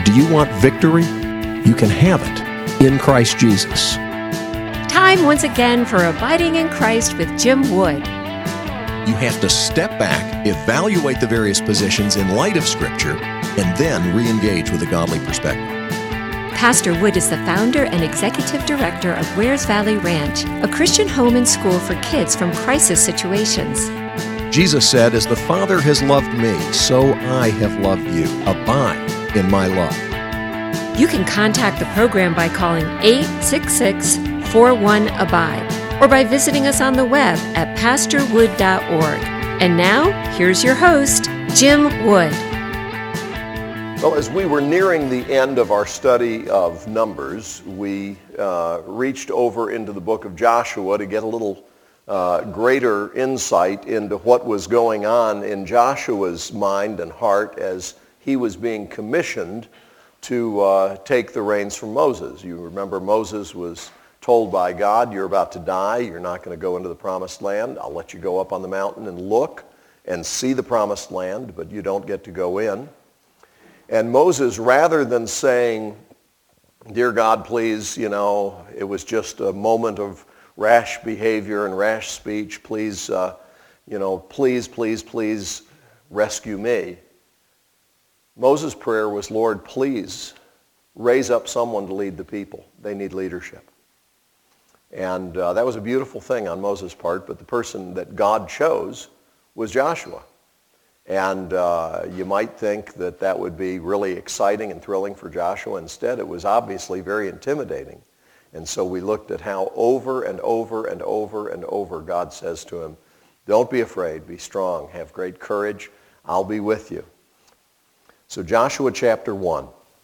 Do you want victory? You can have it in Christ Jesus. Time once again for Abiding in Christ with Jim Wood. You have to step back, evaluate the various positions in light of Scripture, and then re-engage with a godly perspective. Pastor Wood is the founder and executive director of Wares Valley Ranch, a Christian home and school for kids from crisis situations. Jesus said, "As the Father has loved me, so I have loved you. Abide in my love." You can contact the program by calling 866-41-ABIDE or by visiting us on the web at pastorwood.org. And now, here's your host, Jim Wood. Well, as we were nearing the end of our study of Numbers, we reached over into the book of Joshua to get a little greater insight into what was going on in Joshua's mind and heart as he was being commissioned to take the reins from Moses. You remember Moses was told by God, "You're about to die. You're not going to go into the promised land. I'll let you go up on the mountain and look and see the promised land, but you don't get to go in." And Moses, rather than saying, "Dear God, please, it was just a moment of rash behavior and rash speech. Please, please rescue me." Moses' prayer was, "Lord, please raise up someone to lead the people. They need leadership." And that was a beautiful thing on Moses' part, but the person that God chose was Joshua. And you might think that that would be really exciting and thrilling for Joshua. Instead, it was obviously very intimidating. And so we looked at how over and over and over and over God says to him, "Don't be afraid, be strong, have great courage, I'll be with you." So Joshua chapter 1.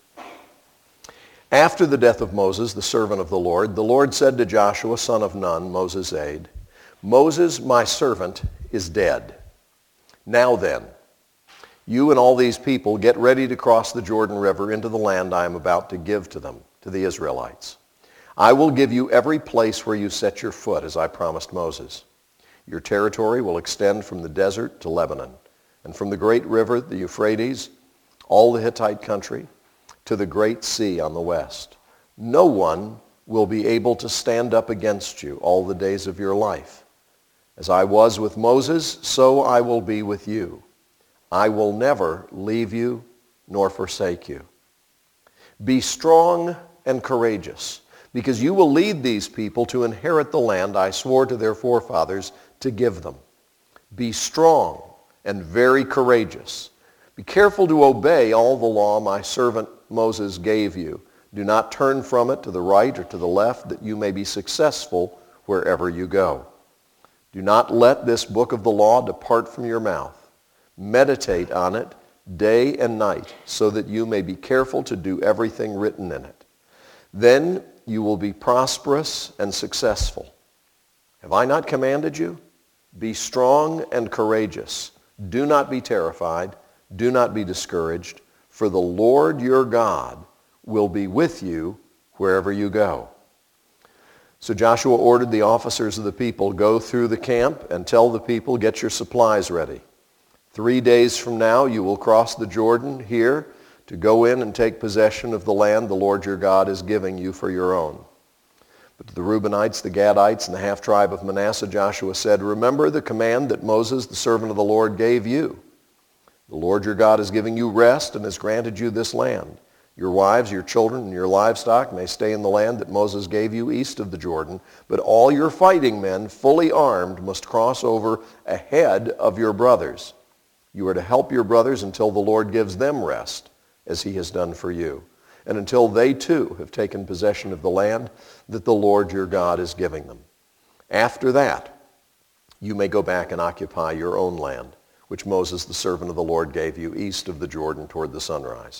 After the death of Moses, the servant of the Lord said to Joshua, son of Nun, Moses' aide, "Moses, my servant, is dead. Now then, you and all these people get ready to cross the Jordan River into the land I am about to give to them, to the Israelites. I will give you every place where you set your foot, as I promised Moses. Your territory will extend from the desert to Lebanon, and from the great river, the Euphrates, all the Hittite country, to the great sea on the west. No one will be able to stand up against you all the days of your life. As I was with Moses, so I will be with you. I will never leave you nor forsake you. Be strong and courageous, because you will lead these people to inherit the land I swore to their forefathers to give them. Be strong and very courageous. Be careful to obey all the law my servant Moses gave you. Do not turn from it to the right or to the left, that you may be successful wherever you go. Do not let this book of the law depart from your mouth. Meditate on it day and night, so that you may be careful to do everything written in it. Then you will be prosperous and successful. Have I not commanded you? Be strong and courageous. Do not be terrified. Do not be discouraged, for the Lord your God will be with you wherever you go." So Joshua ordered the officers of the people, "Go through the camp and tell the people, get your supplies ready. 3 days from now you will cross the Jordan here to go in and take possession of the land the Lord your God is giving you for your own." But to the Reubenites, the Gadites, and the half-tribe of Manasseh, Joshua said, "Remember the command that Moses, the servant of the Lord, gave you. The Lord your God is giving you rest and has granted you this land. Your wives, your children, and your livestock may stay in the land that Moses gave you east of the Jordan, but all your fighting men, fully armed, must cross over ahead of your brothers. You are to help your brothers until the Lord gives them rest, as he has done for you, and until they too have taken possession of the land that the Lord your God is giving them. After that, you may go back and occupy your own land, which Moses, the servant of the Lord, gave you east of the Jordan toward the sunrise."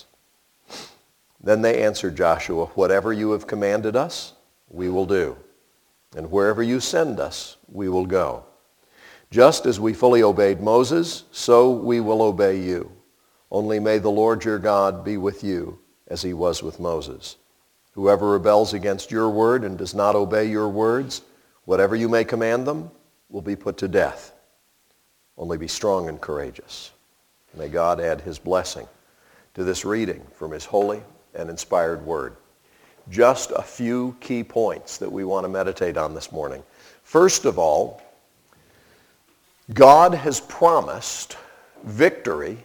Then they answered Joshua, "Whatever you have commanded us, we will do. And wherever you send us, we will go. Just as we fully obeyed Moses, so we will obey you. Only may the Lord your God be with you as he was with Moses. Whoever rebels against your word and does not obey your words, whatever you may command them, will be put to death. Only be strong and courageous." May God add his blessing to this reading from his holy and inspired word. Just a few key points that we want to meditate on this morning. First of all, God has promised victory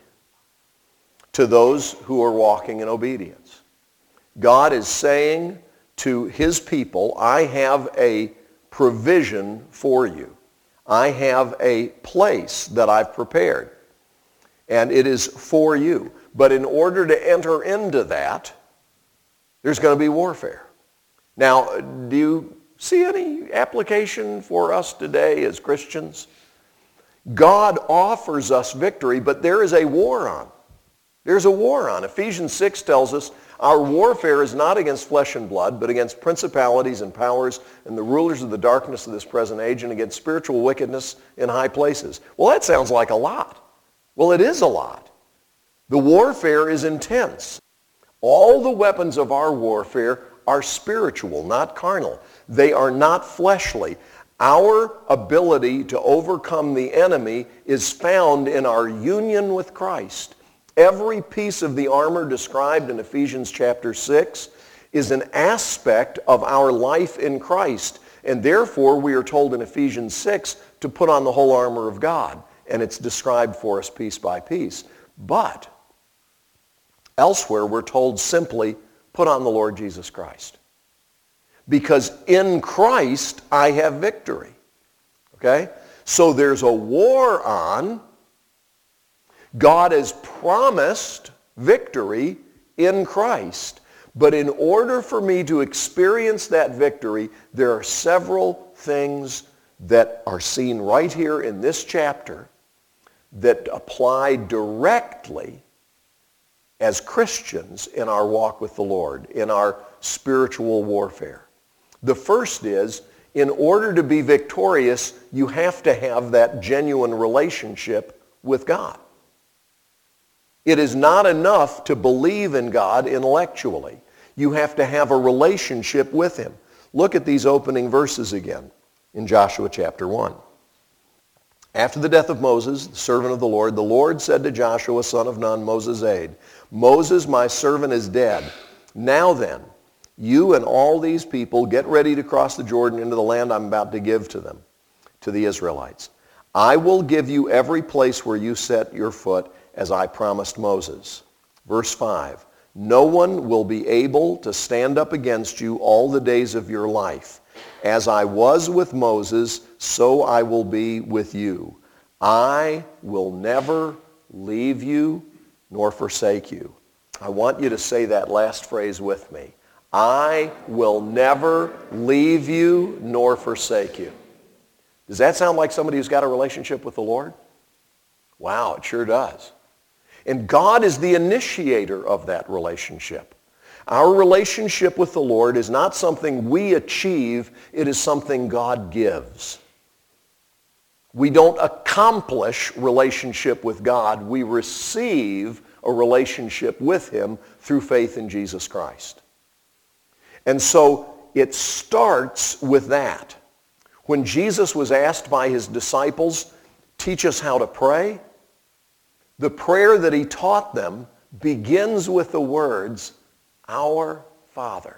to those who are walking in obedience. God is saying to his people, I have a provision for you. I have a place that I've prepared, and it is for you. But in order to enter into that, there's going to be warfare. Now, do you see any application for us today as Christians? God offers us victory, but there is a war on. There's a war on. Ephesians 6 tells us our warfare is not against flesh and blood, but against principalities and powers and the rulers of the darkness of this present age and against spiritual wickedness in high places. Well, that sounds like a lot. Well, it is a lot. The warfare is intense. All the weapons of our warfare are spiritual, not carnal. They are not fleshly. Our ability to overcome the enemy is found in our union with Christ. Every piece of the armor described in Ephesians chapter 6 is an aspect of our life in Christ. And therefore, we are told in Ephesians 6 to put on the whole armor of God. And it's described for us piece by piece. But elsewhere, we're told simply, put on the Lord Jesus Christ. Because in Christ, I have victory. Okay? So there's a war on. God has promised victory in Christ. But in order for me to experience that victory, there are several things that are seen right here in this chapter that apply directly as Christians in our walk with the Lord, in our spiritual warfare. The first is, in order to be victorious, you have to have that genuine relationship with God. It is not enough to believe in God intellectually. You have to have a relationship with him. Look at these opening verses again in Joshua chapter 1. After the death of Moses, the servant of the Lord said to Joshua, son of Nun, Moses' aide, Moses, my servant, is dead. Now then, you and all these people get ready to cross the Jordan into the land I'm about to give to them, to the Israelites. I will give you every place where you set your foot, as I promised Moses. Verse 5, no one will be able to stand up against you all the days of your life. As I was with Moses, so I will be with you. I will never leave you nor forsake you. I want you to say that last phrase with me. I will never leave you nor forsake you. Does that sound like somebody who's got a relationship with the Lord? Wow, it sure does. And God is the initiator of that relationship. Our relationship with the Lord is not something we achieve, it is something God gives. We don't accomplish relationship with God, we receive a relationship with him through faith in Jesus Christ. And so it starts with that. When Jesus was asked by his disciples, teach us how to pray, the prayer that he taught them begins with the words, Our Father.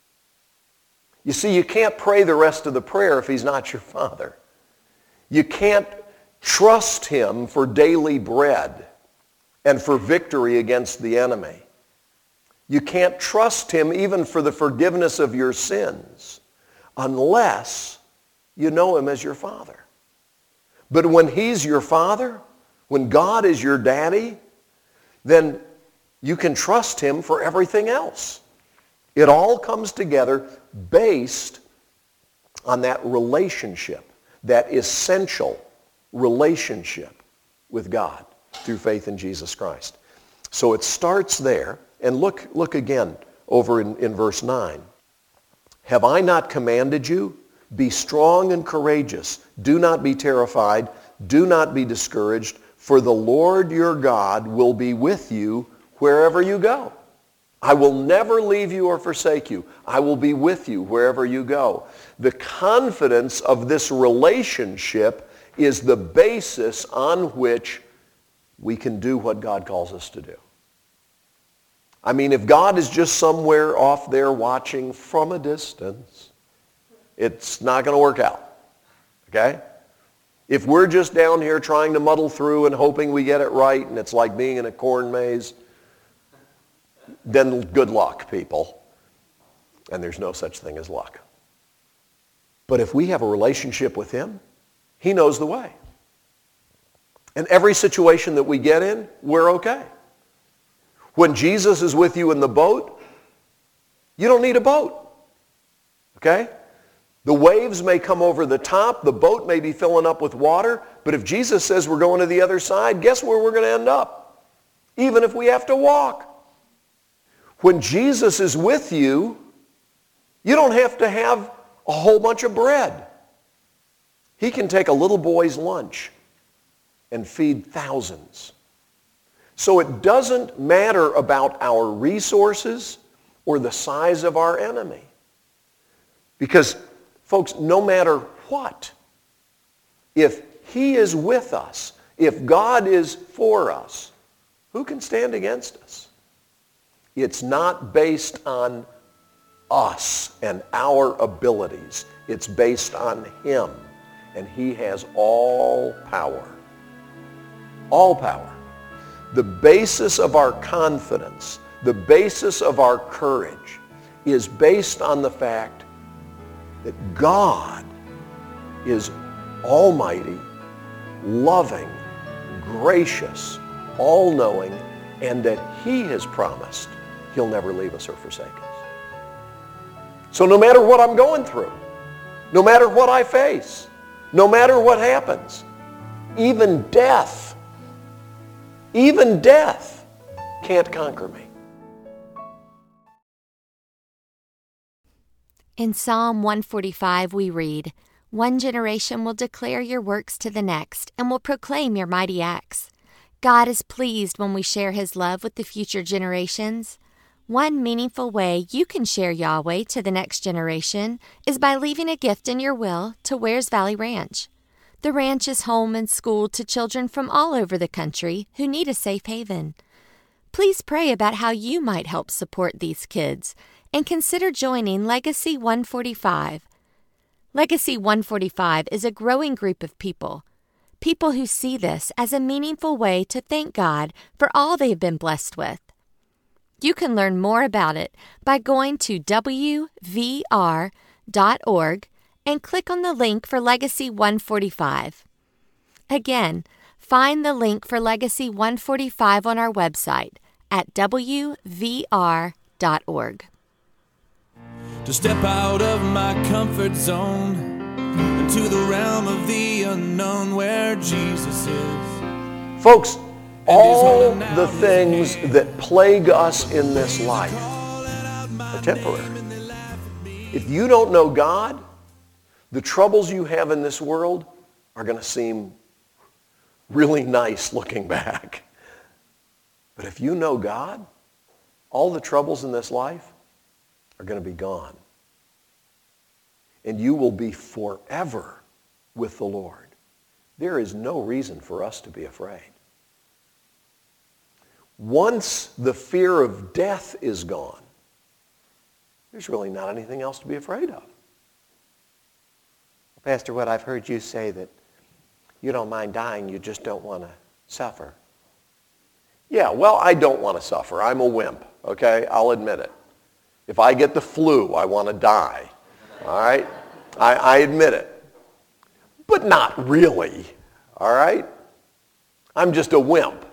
You see, you can't pray the rest of the prayer if he's not your Father. You can't trust him for daily bread and for victory against the enemy. You can't trust him even for the forgiveness of your sins unless you know him as your Father. But when he's your Father, when God is your daddy, then you can trust him for everything else. It all comes together based on that relationship, that essential relationship with God through faith in Jesus Christ. So it starts there, and look again over in verse 9. Have I not commanded you? Be strong and courageous. Do not be terrified. Do not be discouraged, for the Lord your God will be with you wherever you go. I will never leave you or forsake you. I will be with you wherever you go. The confidence of this relationship is the basis on which we can do what God calls us to do. I mean, if God is just somewhere off there watching from a distance, it's not going to work out, okay? If we're just down here trying to muddle through and hoping we get it right, and it's like being in a corn maze, then good luck, people. And there's no such thing as luck. But if we have a relationship with him, he knows the way. And every situation that we get in, we're okay. When Jesus is with you in the boat, you don't need a boat, okay? The waves may come over the top, the boat may be filling up with water, but if Jesus says we're going to the other side, guess where we're going to end up? Even if we have to walk. When Jesus is with you, you don't have to have a whole bunch of bread. He can take a little boy's lunch and feed thousands. So it doesn't matter about our resources or the size of our enemy. Because, folks, no matter what, if he is with us, if God is for us, who can stand against us? It's not based on us and our abilities. It's based on him. And he has all power. All power. The basis of our confidence, the basis of our courage is based on the fact that God is almighty, loving, gracious, all-knowing, and that he has promised he'll never leave us or forsake us. So no matter what I'm going through, no matter what I face, no matter what happens, even death can't conquer me. In Psalm 145 we read, "One generation will declare your works to the next and will proclaim your mighty acts." God is pleased when we share his love with the future generations. One meaningful way you can share Yahweh to the next generation is by leaving a gift in your will to Wears Valley Ranch. The ranch is home and school to children from all over the country who need a safe haven. Please pray about how you might help support these kids and consider joining Legacy 145. Legacy 145 is a growing group of people who see this as a meaningful way to thank God for all they have been blessed with. You can learn more about it by going to wvr.org and click on the link for Legacy 145. Again, find the link for Legacy 145 on our website at wvr.org. To step out of my comfort zone into the realm of the unknown where Jesus is. Folks, all the things that plague us in this life are temporary. If you don't know God, the troubles you have in this world are going to seem really nice looking back. But if you know God, all the troubles in this life are going to be gone. And you will be forever with the Lord. There is no reason for us to be afraid. Once the fear of death is gone, there's really not anything else to be afraid of. Pastor Wood, I've heard you say that you don't mind dying, you just don't want to suffer. Yeah, well, I don't want to suffer. I'm a wimp, okay? I'll admit it. If I get the flu, I want to die, all right? I admit it. But not really, all right? I'm just a wimp.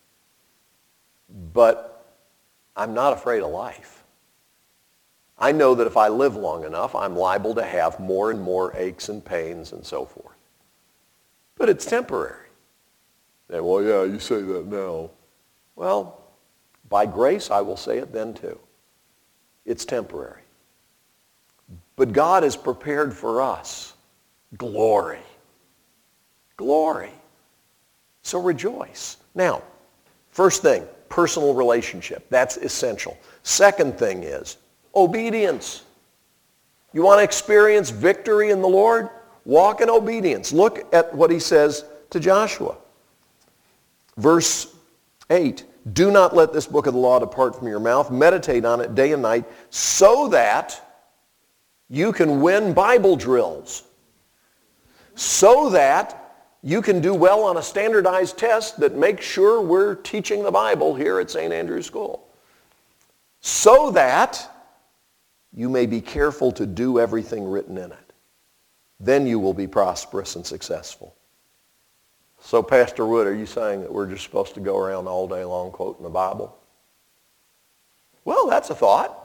But I'm not afraid of life. I know that if I live long enough, I'm liable to have more and more aches and pains and so forth. But it's temporary. And, well, yeah, you say that now. Well, by grace, I will say it then too. It's temporary. But God has prepared for us glory. Glory. So rejoice. Now, first thing, personal relationship. That's essential. Second thing is obedience. You want to experience victory in the Lord? Walk in obedience. Look at what he says to Joshua. Verse 8, Do not let this book of the law depart from your mouth. Meditate on it day and night so that you can win Bible drills. So that you can do well on a standardized test that makes sure we're teaching the Bible here at St. Andrew's School. So that you may be careful to do everything written in it. Then you will be prosperous and successful. So, Pastor Wood, are you saying that we're just supposed to go around all day long quoting the Bible? Well, that's a thought.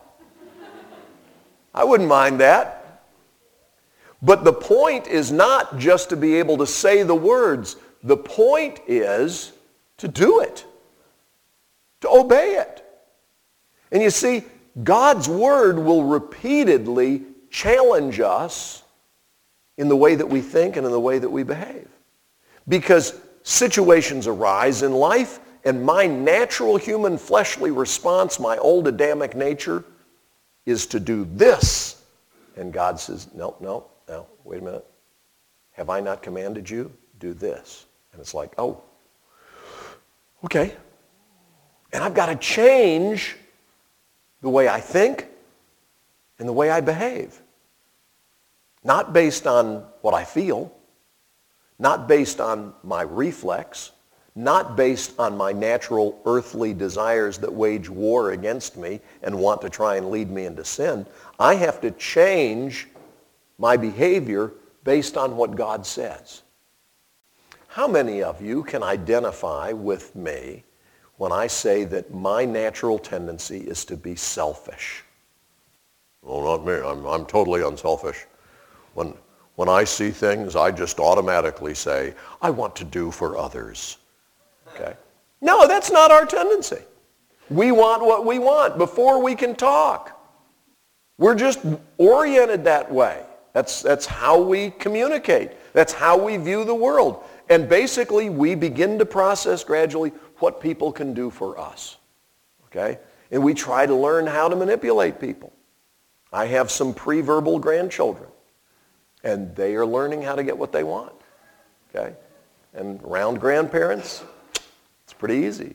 I wouldn't mind that. But the point is not just to be able to say the words. The point is to do it, to obey it. And you see, God's Word will repeatedly challenge us in the way that we think and in the way that we behave. Because situations arise in life, and my natural human fleshly response, my old Adamic nature, is to do this. And God says, no, wait a minute. Have I not commanded you? Do this. And it's like, oh, okay. And I've got to change the way I think and the way I behave. Not based on what I feel, not based on my reflex, not based on my natural earthly desires that wage war against me and want to try and lead me into sin. I have to change my behavior based on what God says. How many of you can identify with me when I say that my natural tendency is to be selfish? Oh, not me. I'm totally unselfish. When I see things, I just automatically say, I want to do for others. Okay? No, that's not our tendency. We want what we want before we can talk. We're just oriented that way. That's how we communicate. That's how we view the world. And basically, we begin to process gradually what people can do for us. Okay? And we try to learn how to manipulate people. I have some pre-verbal grandchildren. And they are learning how to get what they want. Okay? And around grandparents, it's pretty easy.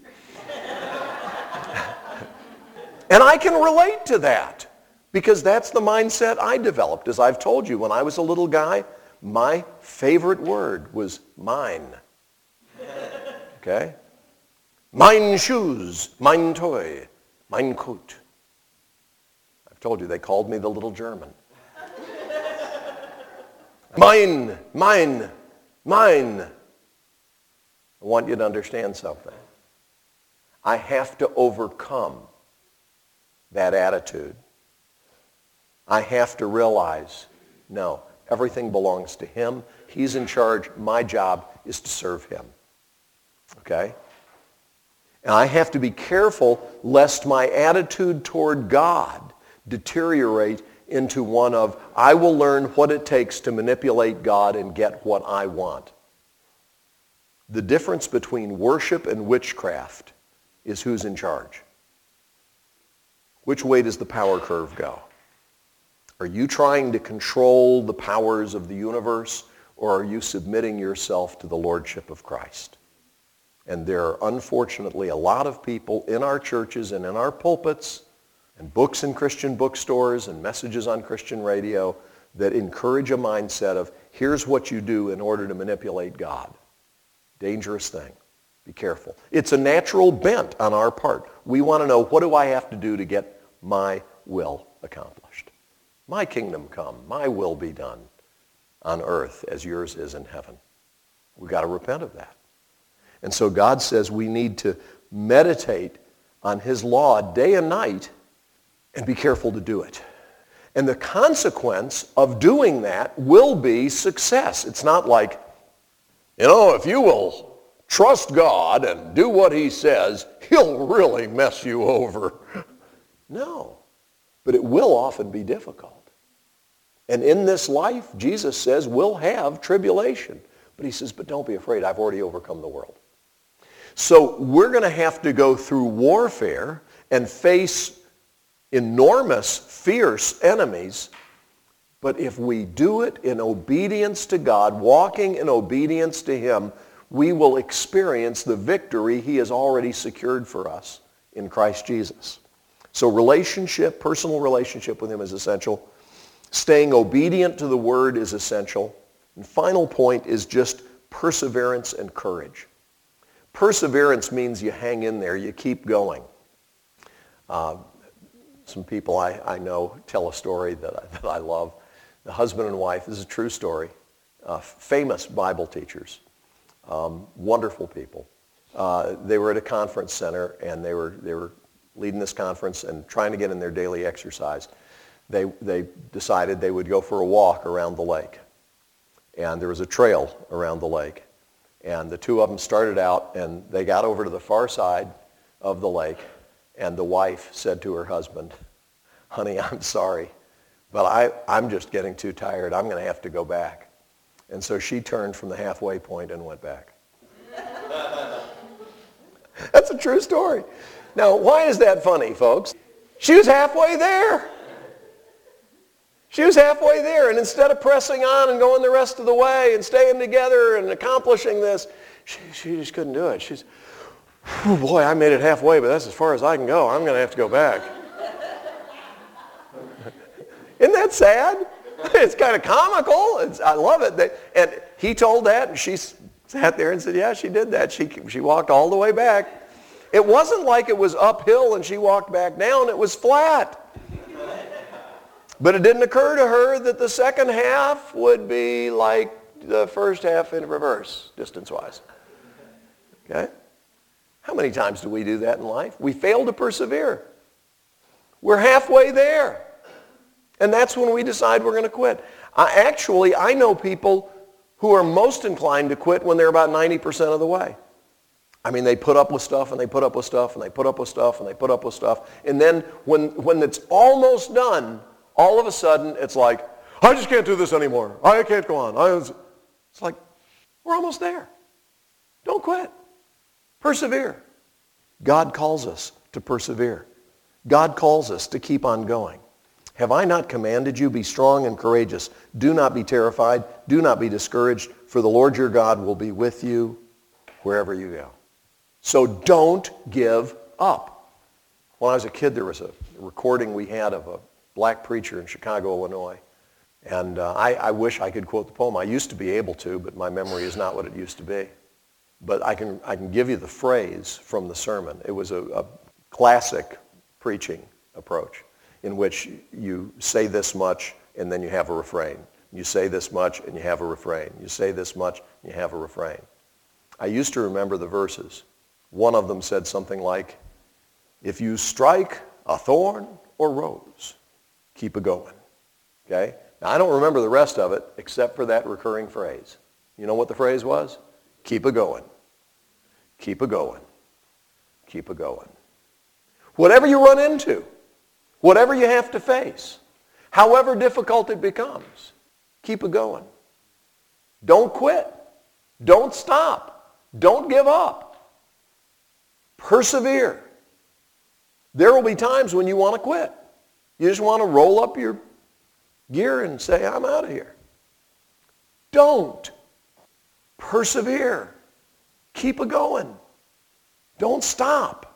And I can relate to that because that's the mindset I developed. As I've told you, when I was a little guy, my favorite word was mine. Okay? Mine shoes, mine toy, mine coat. I've told you, they called me the little German. Mine, mine, mine. I want you to understand something. I have to overcome that attitude. I have to realize, no, everything belongs to him. He's in charge. My job is to serve him. Okay? And I have to be careful lest my attitude toward God deteriorate into one of, I will learn what it takes to manipulate God and get what I want. The difference between worship and witchcraft is who's in charge. Which way does the power curve go? Are you trying to control the powers of the universe, or are you submitting yourself to the lordship of Christ? And there are unfortunately a lot of people in our churches and in our pulpits and books in Christian bookstores and messages on Christian radio that encourage a mindset of, here's what you do in order to manipulate God. Dangerous thing. Be careful. It's a natural bent on our part. We want to know, what do I have to do to get my will accomplished? My kingdom come, my will be done on earth as yours is in heaven. We've got to repent of that. And so God says we need to meditate on his law day and night and be careful to do it. And the consequence of doing that will be success. It's not like, if you will trust God and do what he says, he'll really mess you over. No, but it will often be difficult. And in this life, Jesus says, we'll have tribulation. But he says, but don't be afraid, I've already overcome the world. So we're going to have to go through warfare and face enormous, fierce enemies. But if we do it in obedience to God, walking in obedience to him, we will experience the victory he has already secured for us in Christ Jesus. So relationship, personal relationship with him is essential. Staying obedient to the word is essential. And final point is just perseverance and courage. Perseverance means you hang in there, you keep going. Some people I know tell a story that I love. The husband and wife, this is a true story, famous Bible teachers, wonderful people. They were at a conference center, and they were leading this conference and trying to get in their daily exercise. They decided they would go for a walk around the lake. And there was a trail around the lake. And the two of them started out, and they got over to the far side of the lake, and the wife said to her husband, "Honey, I'm sorry, but I'm just getting too tired. I'm going to have to go back." And so she turned from the halfway point and went back. That's a true story. Now, why is that funny, folks? She was halfway there. She was halfway there, and instead of pressing on and going the rest of the way and staying together and accomplishing this, she just couldn't do it. She's, "Oh boy, I made it halfway, but that's as far as I can go. I'm going to have to go back." Isn't that sad? It's kind of comical. I love it. And he told that, and she sat there and said, "Yeah, she did that. She walked all the way back." It wasn't like it was uphill and she walked back down. It was flat. But it didn't occur to her that the second half would be like the first half in reverse, distance-wise. Okay? How many times do we do that in life? We fail to persevere. We're halfway there. And that's when we decide we're going to quit. I know people who are most inclined to quit when they're about 90% of the way. I mean, they put up with stuff, and they put up with stuff, and they put up with stuff, and they put up with stuff. And then when it's almost done, all of a sudden, it's like, "I just can't do this anymore. I can't go on." It's like, we're almost there. Don't quit. Persevere. God calls us to persevere. God calls us to keep on going. "Have I not commanded you? Be strong and courageous. Do not be terrified. Do not be discouraged, for the Lord your God will be with you wherever you go." So don't give up. When I was a kid, there was a recording we had of a black preacher in Chicago, Illinois. And I wish I could quote the poem. I used to be able to, but my memory is not what it used to be. But I can give you the phrase from the sermon. It was a classic preaching approach in which you say this much and then you have a refrain. You say this much and you have a refrain. You say this much and you have a refrain. I used to remember the verses. One of them said something like, "If you strike a thorn or rose, keep it going." Okay? Now, I don't remember the rest of it except for that recurring phrase. You know what the phrase was? Keep it going. Keep it going. Keep it going. Whatever you run into, whatever you have to face, however difficult it becomes, keep it going. Don't quit. Don't stop. Don't give up. Persevere. There will be times when you want to quit. You just want to roll up your gear and say, "I'm out of here." Don't. Persevere. Keep it going. Don't stop.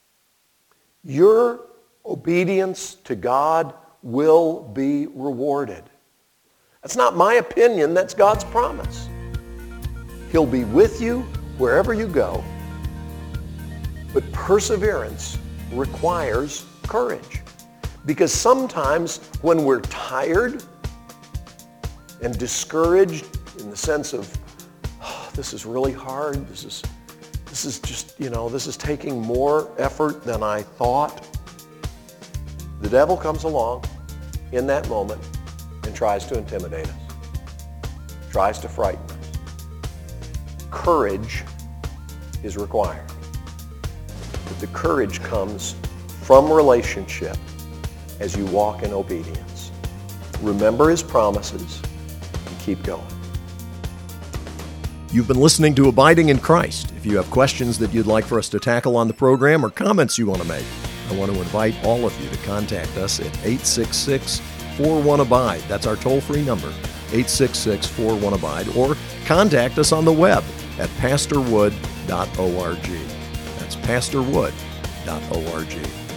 Your obedience to God will be rewarded. That's not my opinion, that's God's promise. He'll be with you wherever you go. But perseverance requires courage. Because sometimes when we're tired and discouraged in the sense of, "Oh, this is really hard, this is just, this is taking more effort than I thought," the devil comes along in that moment and tries to intimidate us, tries to frighten us. Courage is required. But the courage comes from relationship as you walk in obedience. Remember his promises and keep going. You've been listening to Abiding in Christ. If you have questions that you'd like for us to tackle on the program or comments you want to make, I want to invite all of you to contact us at 866-41-ABIDE. That's our toll-free number, 866-41-ABIDE, or contact us on the web at pastorwood.org. That's pastorwood.org.